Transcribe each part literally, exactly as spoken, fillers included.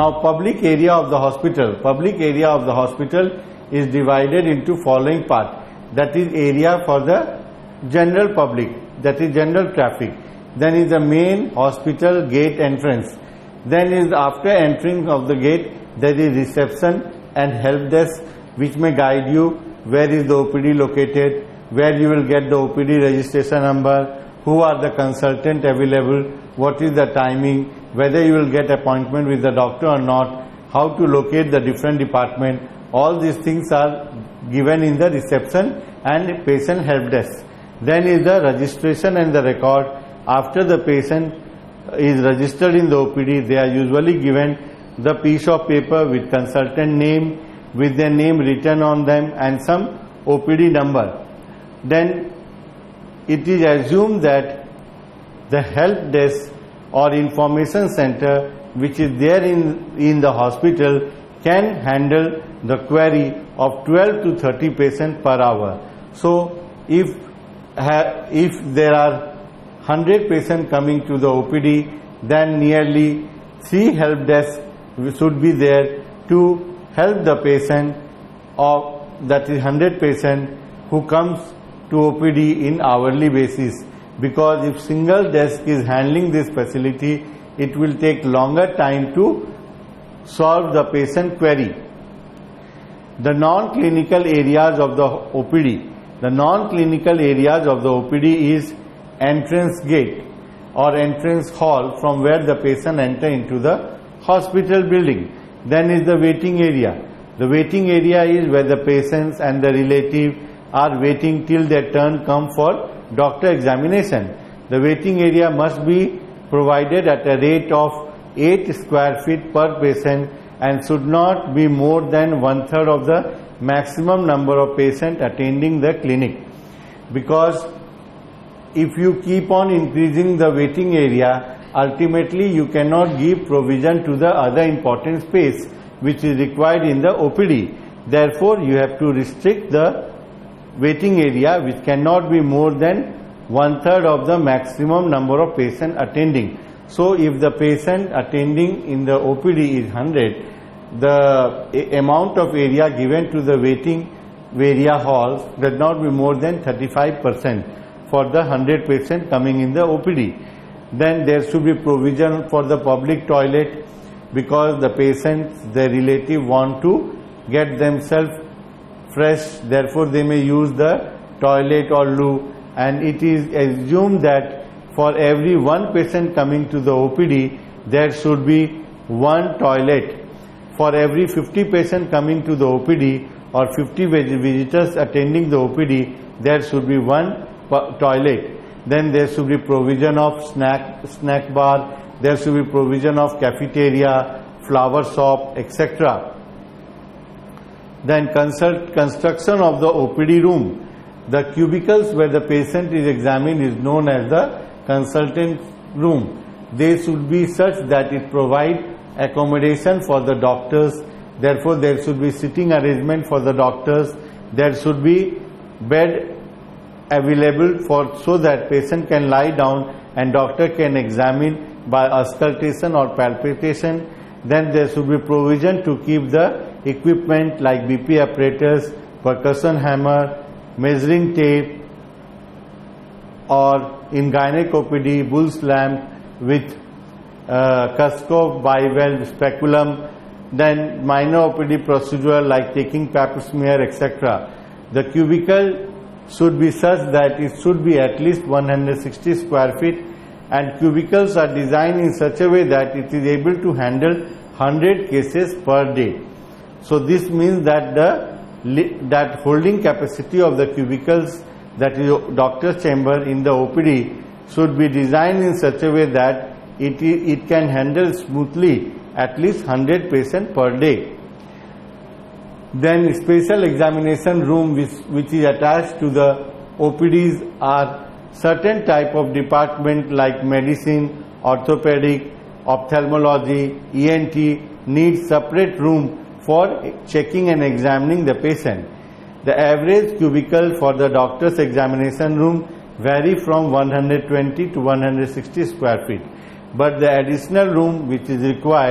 Now public area of the hospital. Public area of the hospital is divided into following part. That is area for the general public, that is general traffic. Then is the main hospital gate entrance. Then is after entering of the gate, there is reception and help desk which may guide you where is the O P D located, where you will get the O P D registration number, who are the consultant available, what is the timing, whether you will get appointment with the doctor or not, how to locate the different department. All these things are given in the reception and patient help desk. Then is the registration and the record. After the patient is registered in the O P D, they are usually given the piece of paper with consultant name, with their name written on them and some O P D number. Then it is assumed that the help desk or information center which is there in, in the hospital can handle the query of twelve to thirty patients per hour. So if, if there are one hundred patients coming to the O P D, then nearly three help desks should be there to help the patient, of that is one hundred patients who comes to O P D in hourly basis. Because if single desk is handling this facility, it will take longer time to solve the patient query. The non-clinical areas of the O P D. The non-clinical areas of the O P D is entrance gate or entrance hall from where the patient enter into the hospital building. Then is the waiting area. The waiting area is where the patients and the relative are waiting till their turn come for doctor examination. The waiting area must be provided at a rate of eight square feet per patient and should not be more than one third of the maximum number of patients attending the clinic. Because if you keep on increasing the waiting area, ultimately you cannot give provision to the other important space which is required in the O P D. Therefore, you have to restrict the waiting area which cannot be more than one third of the maximum number of patients attending. So if the patient attending in the O P D is one hundred, the amount of area given to the waiting area halls does not be more than thirty-five percent for the one hundred patients coming in the O P D. Then there should be provision for the public toilet, because the patients, their relative want to get themselves fresh, therefore they may use the toilet or loo, and it is assumed that for every one patient coming to the O P D, there should be one toilet. For every fifty patients coming to the O P D or fifty visitors attending the O P D, there should be one toilet. Then there should be provision of snack, snack bar, there should be provision of cafeteria, flower shop, et cetera. Then consult, construction of the O P D room. The cubicles where the patient is examined is known as the consultant room. They should be such that it provide accommodation for the doctors. Therefore, there should be sitting arrangement for the doctors. There should be bed available for so that patient can lie down and doctor can examine by auscultation or palpation. Then there should be provision to keep the equipment like B P apparatus, percussion hammer, measuring tape, or in gynec O P D, Bull's lamp with uh, Kuskov, bivalve, speculum. Then minor O P D procedure like taking pap smear, et cetera. The cubicle should be such that it should be at least one hundred sixty square feet, and cubicles are designed in such a way that it is able to handle one hundred cases per day. So this means that the that holding capacity of the cubicles, that is doctor's chamber in the O P D, should be designed in such a way that it, it can handle smoothly at least one hundred patients per day. Then special examination room which, which is attached to the O P Ds are certain type of department like medicine, orthopedic, ophthalmology, E N T need separate room for checking and examining the patient. The average cubicle for the doctor's examination room vary from one hundred twenty to one hundred sixty square feet, but the additional room which is required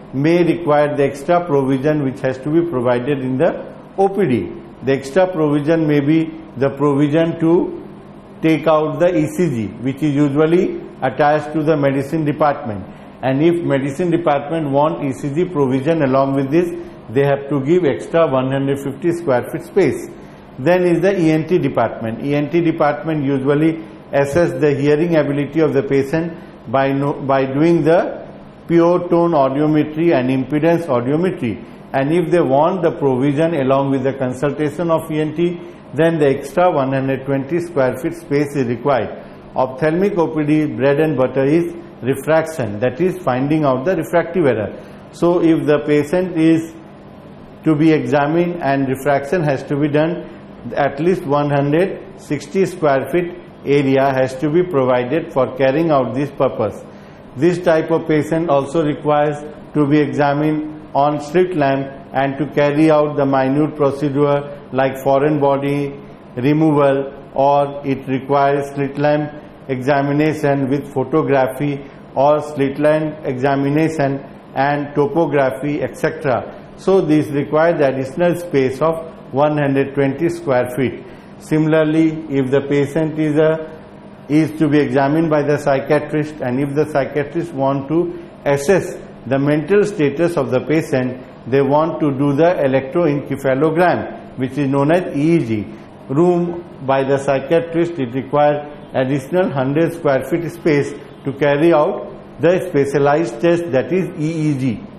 may require the extra provision which has to be provided in the O P D. The extra provision may be the provision to take out the E C G, which is usually attached to the medicine department, and if medicine department want E C G provision along with this, they have to give extra one hundred fifty square feet space. Then is the E N T department. E N T department usually assess the hearing ability of the patient by no, by doing the pure tone audiometry and impedance audiometry, and if they want the provision along with the consultation of E N T, then the extra one hundred twenty square feet space is required. Ophthalmic O P D bread and butter is refraction, that is finding out the refractive error. So if the patient is to be examined and refraction has to be done, at least one hundred sixty square feet area has to be provided for carrying out this purpose. This type of patient also requires to be examined on slit lamp and to carry out the minute procedure like foreign body removal, or it requires slit lamp examination with photography or slit lamp examination and topography, et cetera. So this requires additional space of one hundred twenty square feet. Similarly, if the patient is a is to be examined by the psychiatrist, and if the psychiatrist want to assess the mental status of the patient, they want to do the electroencephalogram, which is known as E E G. Room by the psychiatrist, it requires additional one hundred square feet space to carry out the specialized test, that is E E G.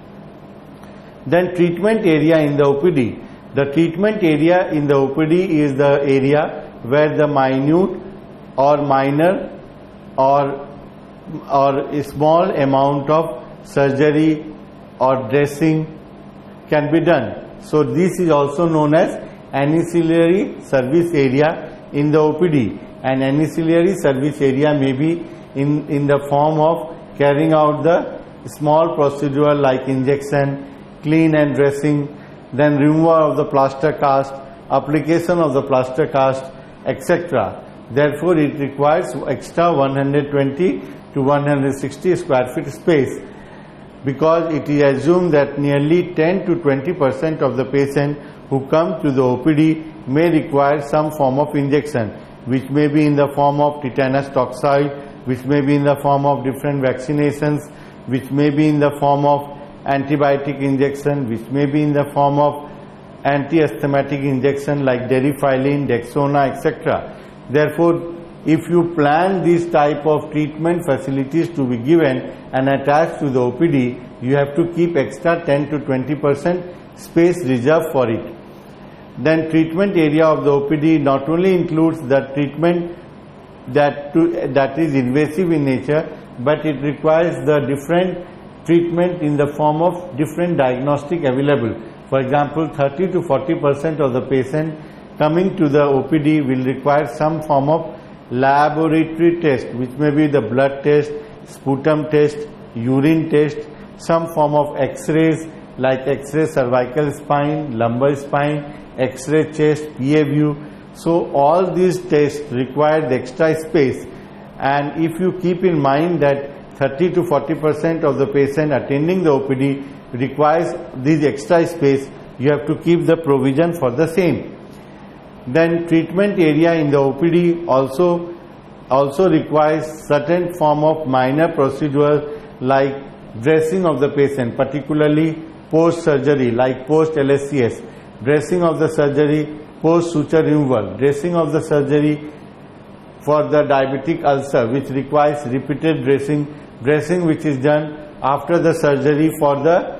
Then treatment area in the O P D. The treatment area in the O P D is the area where the minute or minor or or a small amount of surgery or dressing can be done. So this is also known as ancillary service area in the O P D, and ancillary service area may be in, in the form of carrying out the small procedure like injection, clean and dressing, then removal of the plaster cast, application of the plaster cast, et cetera. Therefore, it requires extra one hundred twenty to one hundred sixty square feet space, because it is assumed that nearly ten to twenty percent of the patient who come to the O P D may require some form of injection, which may be in the form of tetanus toxoid, which may be in the form of different vaccinations, which may be in the form of antibiotic injection, which may be in the form of anti-asthmatic injection like derifylin, Dexona, et cetera. Therefore, if you plan this type of treatment facilities to be given and attached to the O P D, you have to keep extra ten to twenty percent space reserved for it. Then treatment area of the O P D not only includes the treatment that to, that is invasive in nature, but it requires the different treatment in the form of different diagnostic available. For example, thirty to forty percent of the patient coming to the O P D will require some form of laboratory test, which may be the blood test, sputum test, urine test, some form of X-rays like X-ray cervical spine, lumbar spine, X-ray chest, P A view. So all these tests require the extra space, and if you keep in mind that thirty to forty percent of the patient attending the O P D requires this extra space, you have to keep the provision for the same. Then treatment area in the O P D also also requires certain form of minor procedure like dressing of the patient, particularly post surgery like post L S C S, dressing of the surgery post suture removal, dressing of the surgery for the diabetic ulcer which requires repeated dressing, dressing which is done after the surgery for the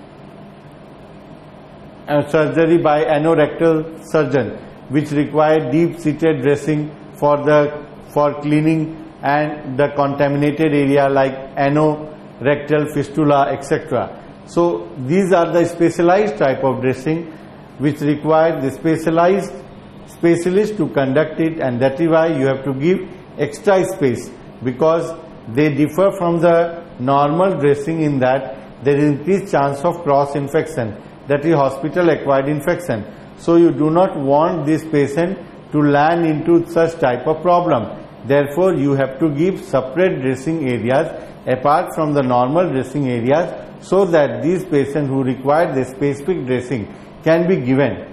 uh, surgery by anorectal surgeon, which require deep seated dressing for the for cleaning and the contaminated area like anorectal fistula, et cetera. So these are the specialized type of dressing which require the specialized specialist to conduct it, and that is why you have to give extra space, because they differ from the normal dressing in that there is increased chance of cross infection, that is hospital acquired infection. So you do not want this patient to land into such type of problem. Therefore, you have to give separate dressing areas apart from the normal dressing areas, so that these patients who require the specific dressing can be given.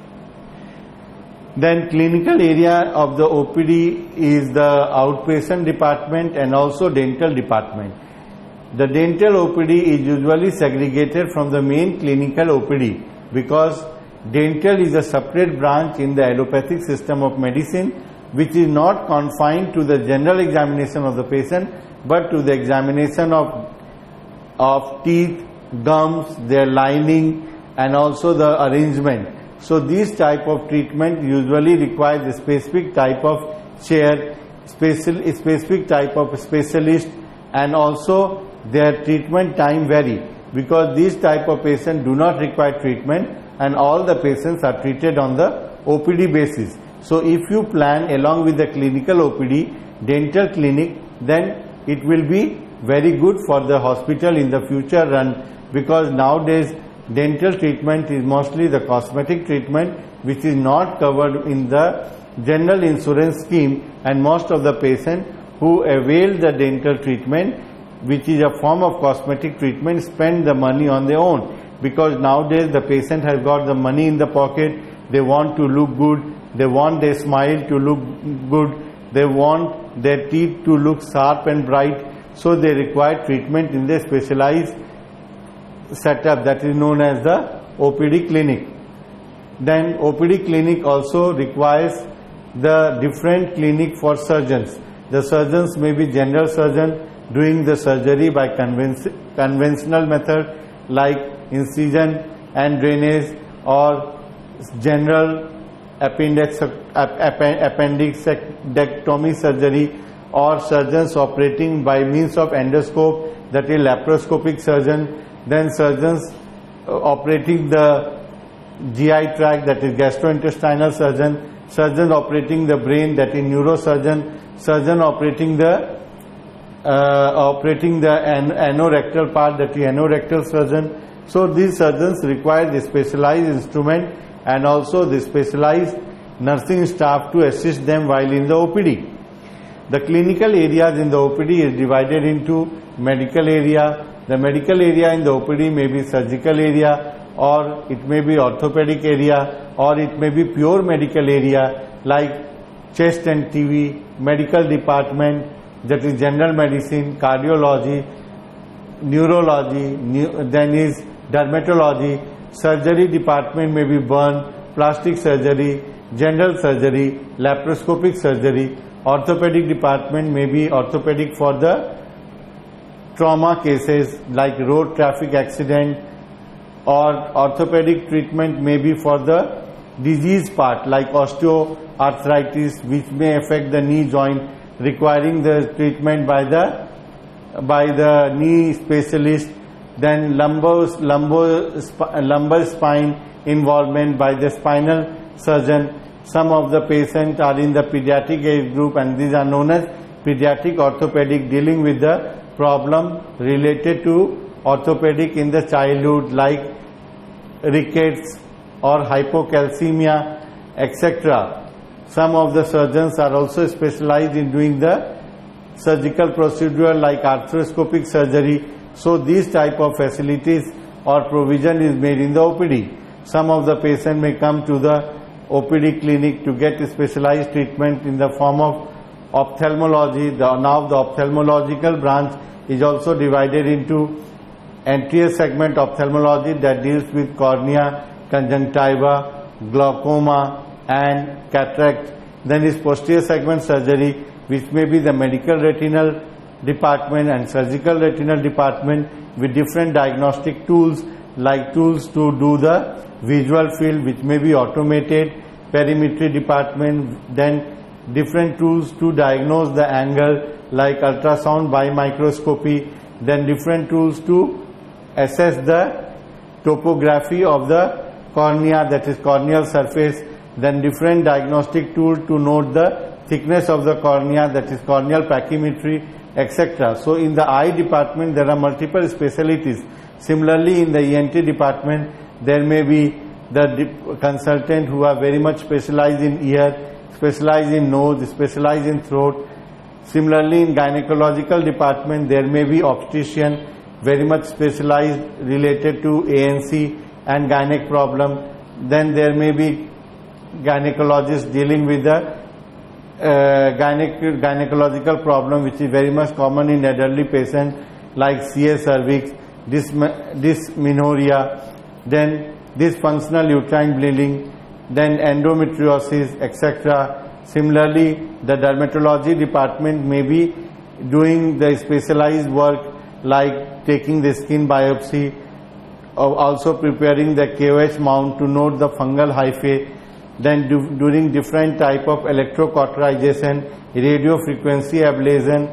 Then clinical area of the O P D is the outpatient department and also dental department. The dental O P D is usually segregated from the main clinical O P D because dental is a separate branch in the allopathic system of medicine, which is not confined to the general examination of the patient but to the examination of of teeth, gums, their lining and also the arrangement. So this type of treatment usually requires a specific type of chair, special, specific type of specialist, and also their treatment time vary because these type of patients do not require treatment and all the patients are treated on the O P D basis. So if you plan along with the clinical O P D, dental clinic, then it will be very good for the hospital in the future run, because nowadays dental treatment is mostly the cosmetic treatment which is not covered in the general insurance scheme, and most of the patients who avail the dental treatment, which is a form of cosmetic treatment, spend the money on their own, because nowadays the patient has got the money in the pocket, they want to look good, they want their smile to look good, they want their teeth to look sharp and bright, so they require treatment in the specialized setup that is known as the O P D clinic. Then O P D clinic also requires the different clinic for surgeons. The surgeons may be general surgeon doing the surgery by conven- conventional method like incision and drainage, or general appendix, appendectomy surgery, or surgeons operating by means of endoscope, that is laparoscopic surgeon. Then surgeons uh, operating the G I tract, that is gastrointestinal surgeon, surgeon operating the brain, that is neurosurgeon, surgeon operating the uh, operating the an- anorectal part, that is anorectal surgeon. So these surgeons require the specialized instrument and also the specialized nursing staff to assist them while in the O P D. The clinical areas in the O P D is divided into medical area. The medical area in the O P D may be surgical area, or it may be orthopedic area, or it may be pure medical area like chest and T V, medical department, that is general medicine, cardiology, neurology, neu- then is dermatology, surgery department may be burn, plastic surgery, general surgery, laparoscopic surgery, orthopedic department may be orthopedic for the trauma cases like road traffic accident, or orthopedic treatment may be for the disease part like osteoarthritis, which may affect the knee joint, requiring the treatment by the by the knee specialist. Then lumbar lumbar lumbar spine involvement by the spinal surgeon. Some of the patients are in the pediatric age group, and these are known as pediatric orthopedic, dealing with the problem related to orthopedic in the childhood like rickets or hypocalcemia, et cetera. Some of the surgeons are also specialized in doing the surgical procedure like arthroscopic surgery. So these type of facilities or provision is made in the O P D. Some of the patient may come to the O P D clinic to get specialized treatment in the form of ophthalmology. The, now the ophthalmological branch is also divided into anterior segment ophthalmology that deals with cornea, conjunctiva, glaucoma and cataract. Then is posterior segment surgery, which may be the medical retinal department and surgical retinal department with different diagnostic tools like tools to do the visual field, which may be automated, perimetry department, then different tools to diagnose the angle like ultrasound by microscopy, then different tools to assess the topography of the cornea, that is corneal surface, then different diagnostic tool to note the thickness of the cornea, that is corneal pachymetry, et cetera. So in the eye department there are multiple specialties. Similarly in the E N T department there may be the consultant who are very much specialized in ear, specialized in nose, specialized in throat, Similarly, in gynecological department, there may be obstetrician, very much specialized related to A N C and gynec problem. Then there may be gynecologist dealing with the uh, gynec gynecological problem, which is very much common in elderly patients like C A cervix, dysmenorrhea, then dysfunctional uterine bleeding, then endometriosis, et cetera. Similarly, the dermatology department may be doing the specialized work like taking the skin biopsy, or also preparing the K O H mount to note the fungal hyphae, then do, doing different type of electrocauterization, radio frequency ablation,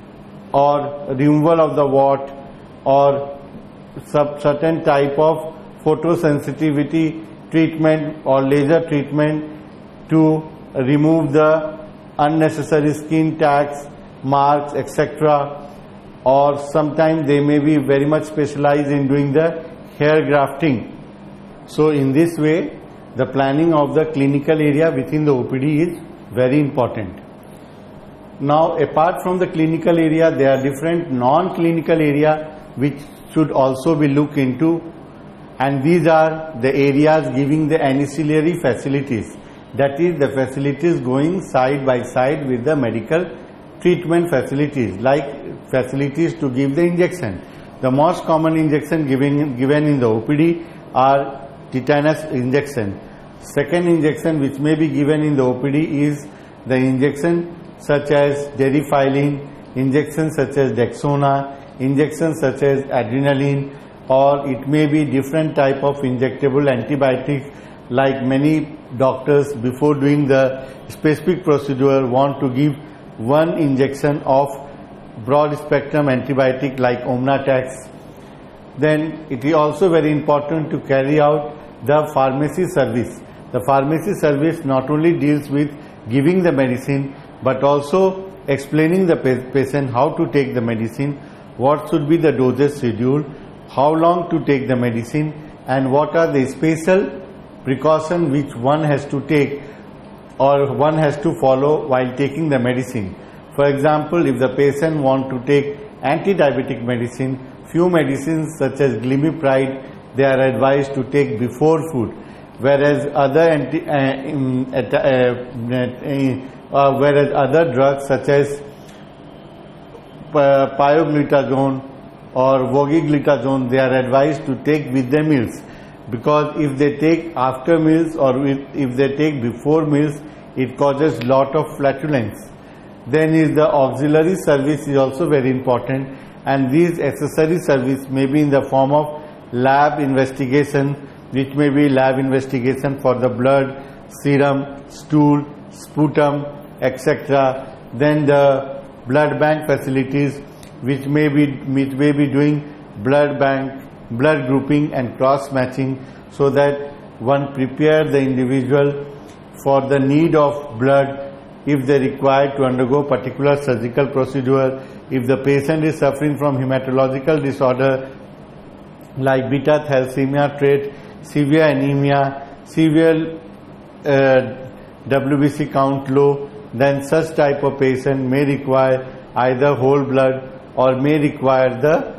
or removal of the wart, or sub certain type of photosensitivity treatment or laser treatment to remove the unnecessary skin tags, marks, et cetera. Or sometimes they may be very much specialized in doing the hair grafting. So in this way, the planning of the clinical area within the O P D is very important. Now, apart from the clinical area, there are different non-clinical area which should also be looked into, and these are the areas giving the ancillary facilities, that is the facilities going side by side with the medical treatment facilities, like facilities to give the injection. The most common injection given, given in the O P D are tetanus injection. Second injection which may be given in the O P D is the injection such as derifylline, injections such as Dexona, injections such as adrenaline, or it may be different type of injectable antibiotics, like many doctors before doing the specific procedure want to give one injection of broad spectrum antibiotic like Omnatax. Then it is also very important to carry out the pharmacy service. The pharmacy service not only deals with giving the medicine but also explaining the patient how to take the medicine, what should be the dosage schedule, how long to take the medicine, and what are the special precautions which one has to take or one has to follow while taking the medicine. For example, if the patient want to take anti-diabetic medicine, few medicines such as Glimepiride they are advised to take before food, whereas other anti, uh, um, uh, uh, whereas other drugs such as uh, pioglitazone or vogiglitazone they are advised to take with the meals, because if they take after meals or if they take before meals, it causes lot of flatulence. Then is the auxiliary service is also very important, and these accessory service may be in the form of lab investigation, which may be lab investigation for the blood, serum, stool, sputum, et cetera. Then the blood bank facilities, which may be which may be doing blood bank, blood grouping and cross matching, so that one prepare the individual for the need of blood if they require to undergo particular surgical procedure, if the patient is suffering from hematological disorder like beta thalassemia trait, severe anemia, severe uh, W B C count low, then such type of patient may require either whole blood or may require the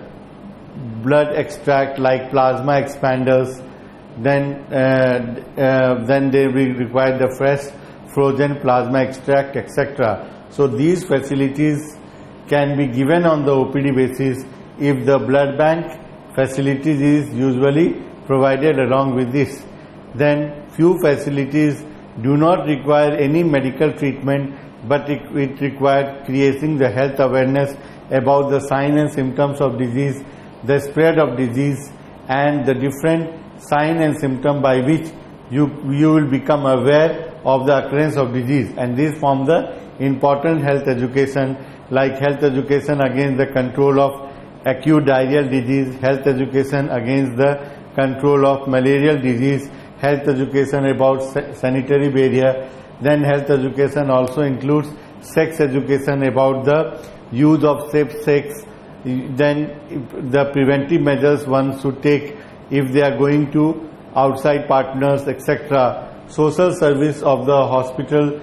blood extract like plasma expanders. Then uh, uh, then they will require the fresh frozen plasma extract, et cetera. So these facilities can be given on the O P D basis if the blood bank facilities is usually provided along with this. Then few facilities do not require any medical treatment, but it, it requires creating the health awareness about the signs and symptoms of disease, the spread of disease, and the different sign and symptom by which you you will become aware of the occurrence of disease, and these form the important health education, like health education against the control of acute diarrheal disease, health education against the control of malarial disease, health education about sanitary barrier. Then health education also includes sex education about the use of safe sex, then the preventive measures one should take if they are going to outside partners, et cetera. Social service of the hospital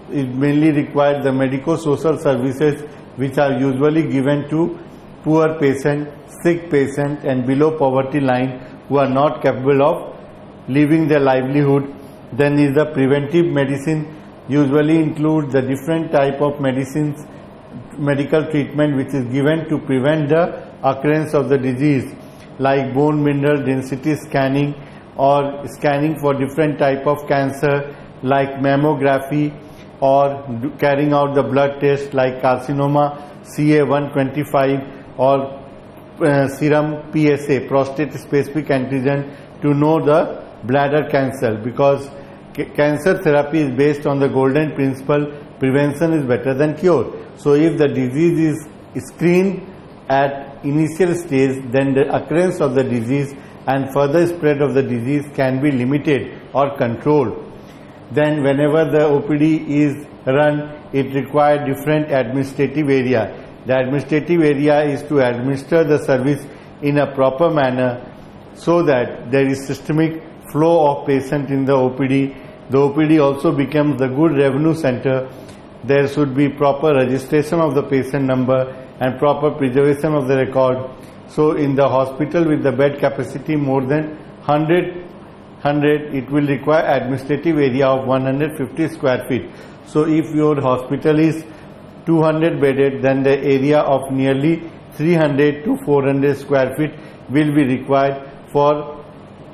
it mainly requires the medico-social services which are usually given to poor patient, sick patient and below poverty line who are not capable of living their livelihood. Then is the preventive medicine, usually includes the different type of medicines, medical treatment which is given to prevent the occurrence of the disease, like bone mineral density scanning or scanning for different type of cancer like mammography, or carrying out the blood test like carcinoma C A one twenty-five or uh, serum P S A, prostate specific antigen, to know the bladder cancer, because cancer therapy is based on the golden principle, prevention is better than cure. So if the disease is screened at initial stage, then the occurrence of the disease and further spread of the disease can be limited or controlled. Then whenever the O P D is run, it requires different administrative area. The administrative area is to administer the service in a proper manner so that there is systemic flow of patient in the O P D. The O P D also becomes the good revenue center. There should be proper registration of the patient number and proper preservation of the record. So in the hospital with the bed capacity more than one hundred, it will require administrative area of one hundred fifty square feet. So if your hospital is two hundred bedded, then the area of nearly three hundred to four hundred square feet will be required for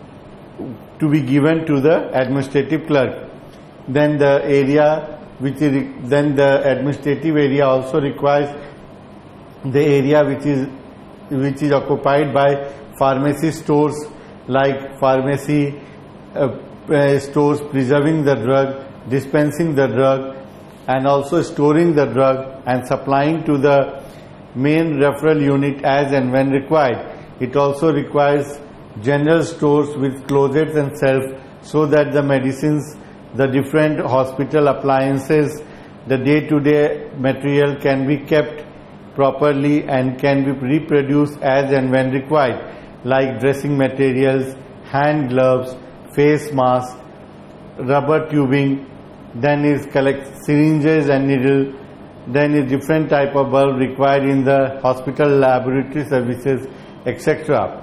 to be given to the administrative clerk. Then the area which is then the administrative area also requires the area which is which is occupied by pharmacy stores, like pharmacy uh, uh, stores preserving the drug, dispensing the drug, and also storing the drug and supplying to the main referral unit as and when required. It also requires general stores with closets and shelves so that the medicines, the different hospital appliances, the day-to-day material can be kept properly and can be reproduced as and when required, like dressing materials, hand gloves, face masks, rubber tubing, then is collect syringes and needle, then is different type of bulb required in the hospital laboratory services, et cetera.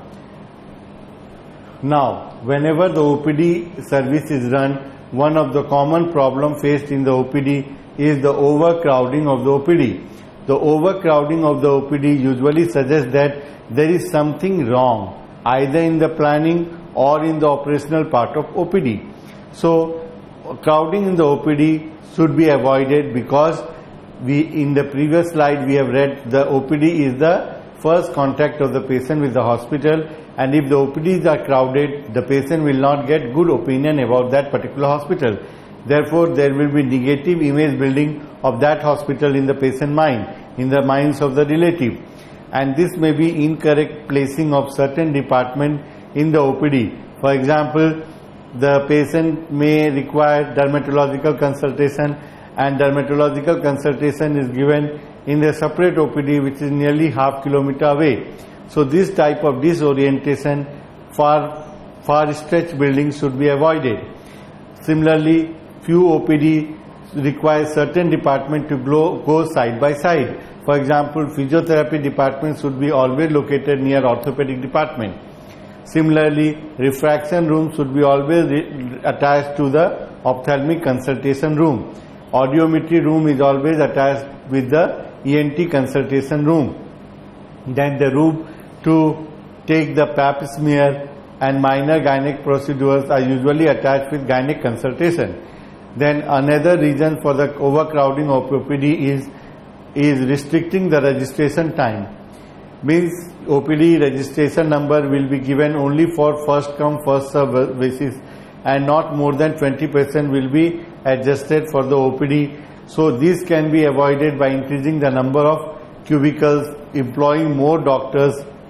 Now, whenever the O P D service is run, one of the common problem faced in the O P D is the overcrowding of the O P D. The overcrowding of the O P D usually suggests that there is something wrong, either in the planning or in the operational part of O P D. So, crowding in the O P D should be avoided, because we in the previous slide we have read the O P D is the first contact of the patient with the hospital, and if the O P Ds are crowded, the patient will not get good opinion about that particular hospital. Therefore, there will be negative image building of that hospital in the patient mind, in the minds of the relative, and this may be incorrect placing of certain department in the O P D. For example, the patient may require dermatological consultation, and dermatological consultation is given in a separate O P D which is nearly half kilometer away. So this type of disorientation, far far stretched buildings should be avoided. Similarly, few O P D require certain department to go, go side by side. For example, physiotherapy department should be always located near orthopedic department. Similarly, refraction room should be always attached to the ophthalmic consultation room. Audiometry room is always attached with the E N T consultation room. Then the room to take the pap smear and minor gynec procedures are usually attached with gynec consultation. Then another reason for the overcrowding of O P D is, is restricting the registration time. Means O P D registration number will be given only for first come first serve basis, and not more than twenty percent will be adjusted for the O P D. So this can be avoided by increasing the number of cubicles, employing more doctors,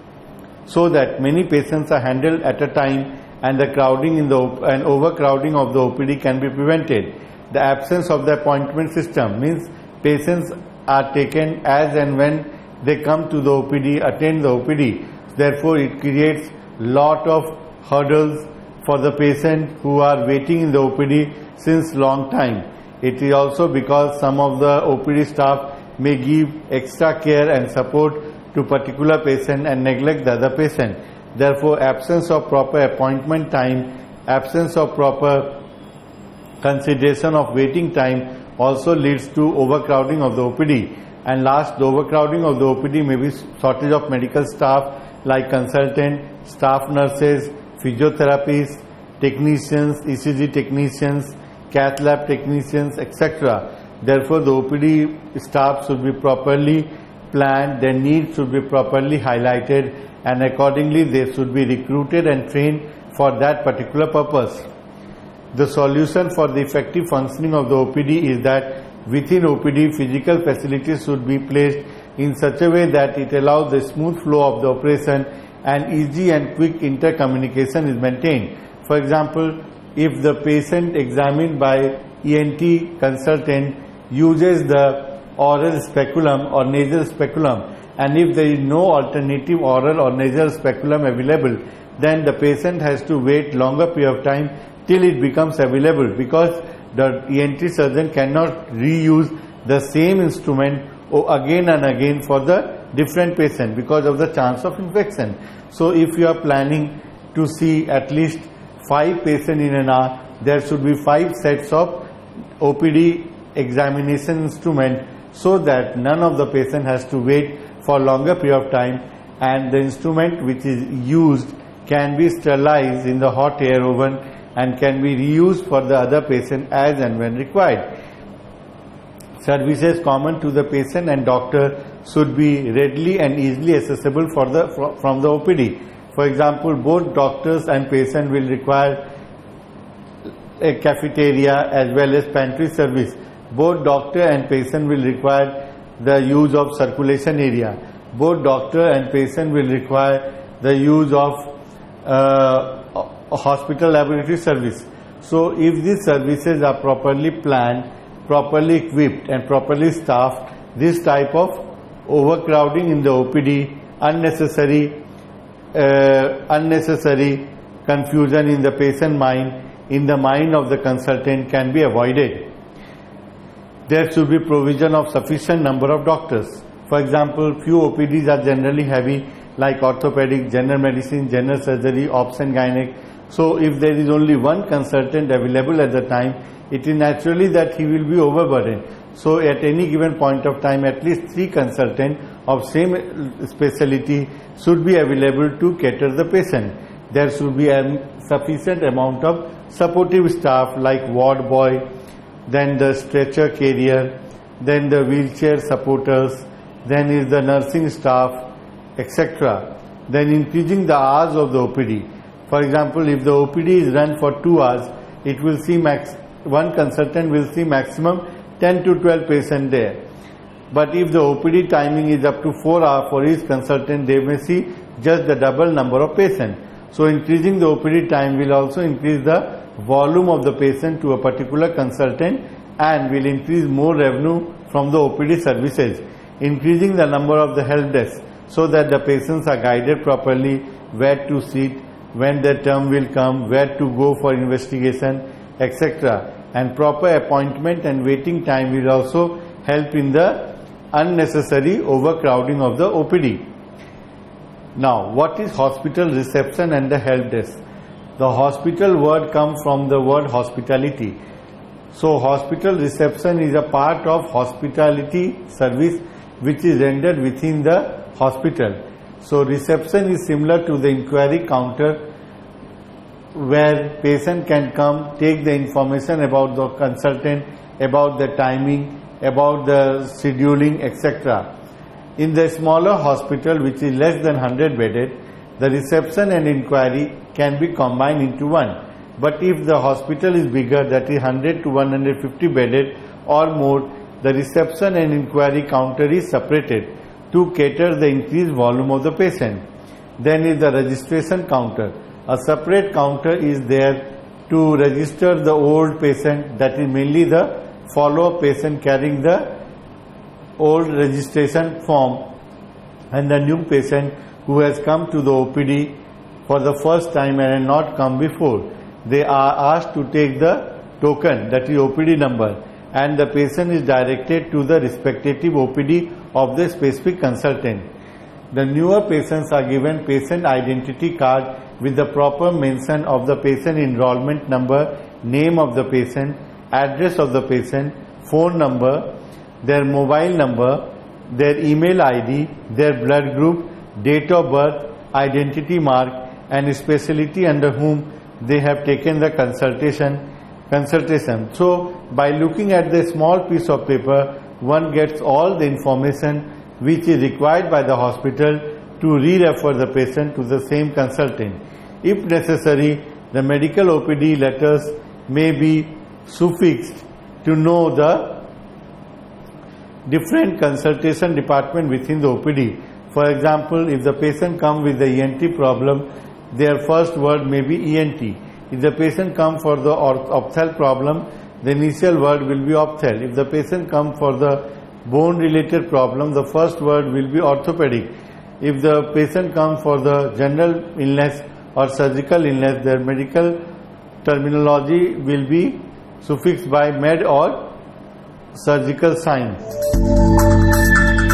so that many patients are handled at a time, and the crowding in the and overcrowding of the O P D can be prevented. The absence of the appointment system means patients are taken as and when they come to the O P D, attend the O P D. Therefore, it creates lot of hurdles for the patient who are waiting in the O P D since long time. It is also because some of the O P D staff may give extra care and support to particular patient and neglect the other patient. Therefore, absence of proper appointment time, absence of proper consideration of waiting time also leads to overcrowding of the O P D. And last, the overcrowding of the O P D may be shortage of medical staff like consultant, staff nurses, physiotherapists, technicians, E C G technicians, cath lab technicians, et cetera. Therefore, the O P D staff should be properly planned, their needs should be properly highlighted, and accordingly they should be recruited and trained for that particular purpose. The solution for the effective functioning of the O P D is that within O P D, physical facilities should be placed in such a way that it allows the smooth flow of the operation and easy and quick intercommunication is maintained. For example, if the patient examined by E N T consultant uses the oral speculum or nasal speculum, and if there is no alternative oral or nasal speculum available, then the patient has to wait longer period of time till it becomes available, because the E N T surgeon cannot reuse the same instrument again and again for the different patient because of the chance of infection. So if you are planning to see at least five patients in an hour, there should be five sets of O P D examination instrument, so that none of the patient has to wait for longer period of time, and the instrument which is used can be sterilized in the hot air oven and can be reused for the other patient as and when required. Services common to the patient and doctor should be readily and easily accessible for the from the O P D. For example, both doctors and patient will require a cafeteria as well as pantry service. Both doctor and patient will require the use of circulation area. Both doctor and patient will require the use of uh, a hospital laboratory service. So if these services are properly planned, properly equipped and properly staffed, this type of overcrowding in the O P D, unnecessary uh, unnecessary confusion in the patient mind, in the mind of the consultant, can be avoided. There should be provision of sufficient number of doctors. For example, few O P Ds are generally heavy, like orthopedic, general medicine, general surgery, obs and gynec. So if there is only one consultant available at the time, it is naturally that he will be overburdened. So at any given point of time, at least three consultants of same specialty should be available to cater the patient. There should be a sufficient amount of supportive staff like ward boy, then the stretcher carrier, then the wheelchair supporters, then is the nursing staff, et cetera. Then increasing the hours of the O P D. For example, if the O P D is run for two hours, it will see max, one consultant will see maximum ten to twelve patients there. But if the O P D timing is up to four hours for each consultant, they may see just the double number of patients. So increasing the O P D time will also increase the volume of the patient to a particular consultant and will increase more revenue from the O P D services. Increasing the number of the help desk so that the patients are guided properly, where to sit, when their term will come, where to go for investigation, et cetera. And proper appointment and waiting time will also help in the unnecessary overcrowding of the O P D. Now, what is hospital reception and the help desk? The hospital word comes from the word hospitality. So, hospital reception is a part of hospitality service which is rendered within the hospital. So, reception is similar to the inquiry counter, where patient can come, take the information about the consultant, about the timing, about the scheduling, et cetera. In the smaller hospital, which is less than one hundred bedded, the reception and inquiry can be combined into one. But if the hospital is bigger, that is one hundred to one hundred fifty bedded or more, the reception and inquiry counter is separated to cater the increased volume of the patient. Then is the registration counter. A separate counter is there to register the old patient, that is mainly the follow-up patient carrying the old registration form, and the new patient who has come to the O P D for the first time and had not come before. They are asked to take the token, that is O P D number, and the patient is directed to the respective O P D of the specific consultant. The newer patients are given patient identity card with the proper mention of the patient enrollment number, name of the patient, address of the patient, phone number, their mobile number, their email I D, their blood group, date of birth, identity mark, and specialty under whom they have taken the consultation. Consultation. So, by looking at the small piece of paper, one gets all the information which is required by the hospital to re-refer the patient to the same consultant. If necessary, the medical O P D letters may be suffixed to know the different consultation department within the O P D. For example, if the patient comes with the E N T problem, their first word may be E N T. If the patient comes for the ophthal problem, the initial word will be ophthal. If the patient comes for the bone related problem, the first word will be orthopedic. If the patient comes for the general illness or surgical illness, their medical terminology will be suffixed by med or surgical sign.